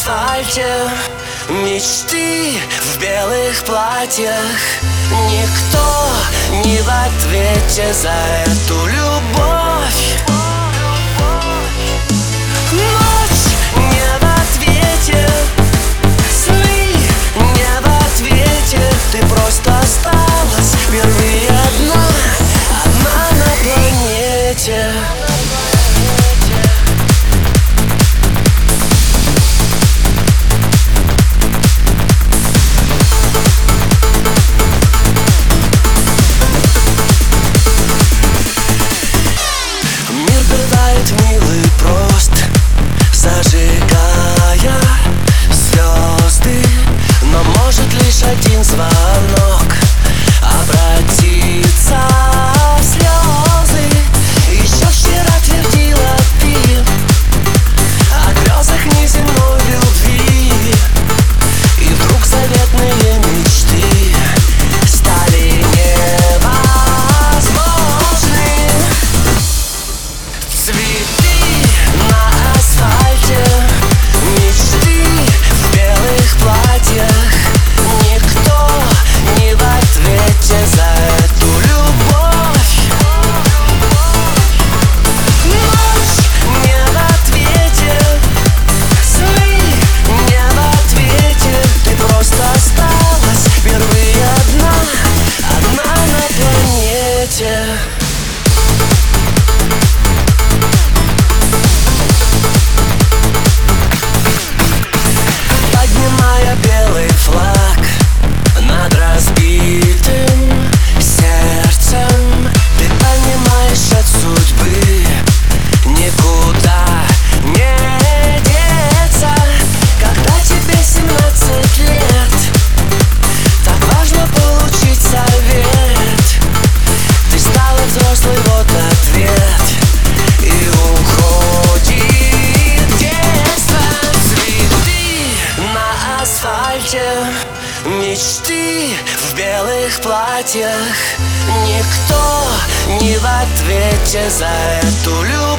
асфальте мечты в белых платьях. Никто не в ответе за эту любовь. Ночь не в ответе, сны не в ответе. Ты просто осталась впервые одна на планете. Милый прост, зажигая звезды, но может лишь один звонок обратиться в слезы. Еще вчера твердила ты о грезах неземной любви, и вдруг заветные мечты стали невозможны. Цветы на асфальте, мечты в белых платьях. Никто не в ответе за эту любовь. Ночь не в ответе, сны не в ответе. Ты просто осталась впервые одна на планете. Белый флаг над разбитым сердцем. Ты понимаешь, от судьбы никуда не деться. Когда тебе 17 лет, так важно получить совет. Ты стала взрослой, вот ответ, и уходит детство. Цветы на асфальте, мечты в белых платьях. Никто не в ответе за эту любовь.